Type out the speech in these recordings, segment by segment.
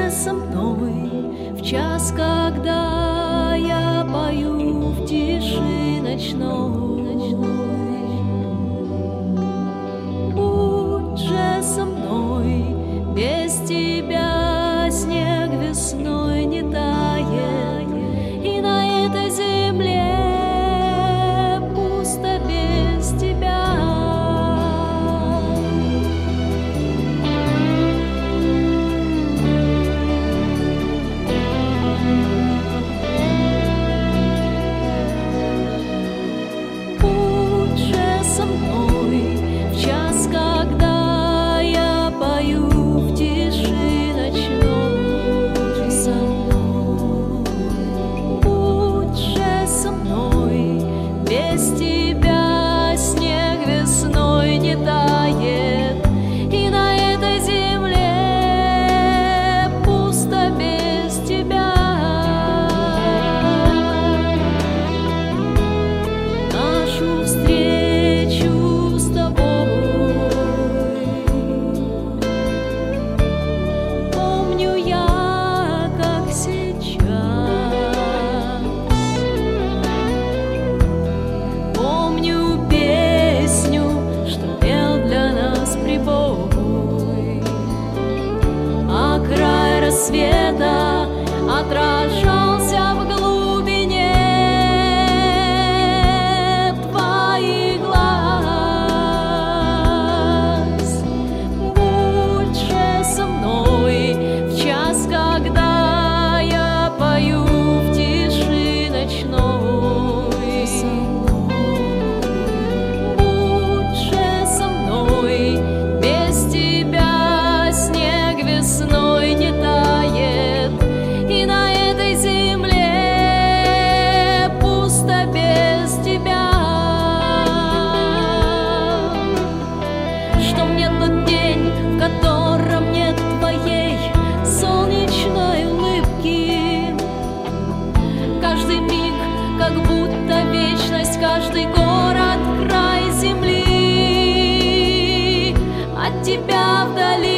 же со мной в час, когда я пою в тиши ночной. Будь же со мной, без тебя снег весной не тает, и на этой земле пусто без тебя. Будь же со мной в час, когда я пою в тиши ночной. Будь же со мной, без тебя снег весной не тает, и на этой земле пусто без тебя. Нашу встречу с тобой помню я, как сейчас. Помню песню, что пел для нас прибой, а край рассвета отражался в глубине твоих глаз. Будь же со мной в час, когда я пою в тиши ночной. Будь же со мной, без тебя снег весной не тает, и на этой земле пусто без тебя. Что мне тот день, в котором нет твоей солнечной улыбки? Каждый миг, как будто вечность, каждый город, край земли от тебя вдали.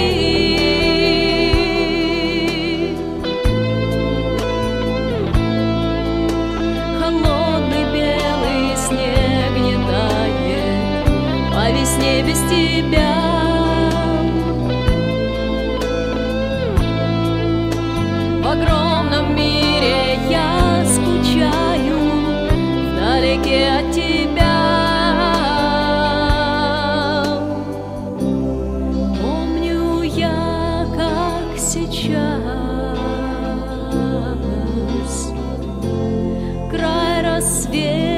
Холодный белый снег не тает по весне без тебя. В огромном мире я скучаю вдалеке от тебя. Помню я, как сейчас край рассвета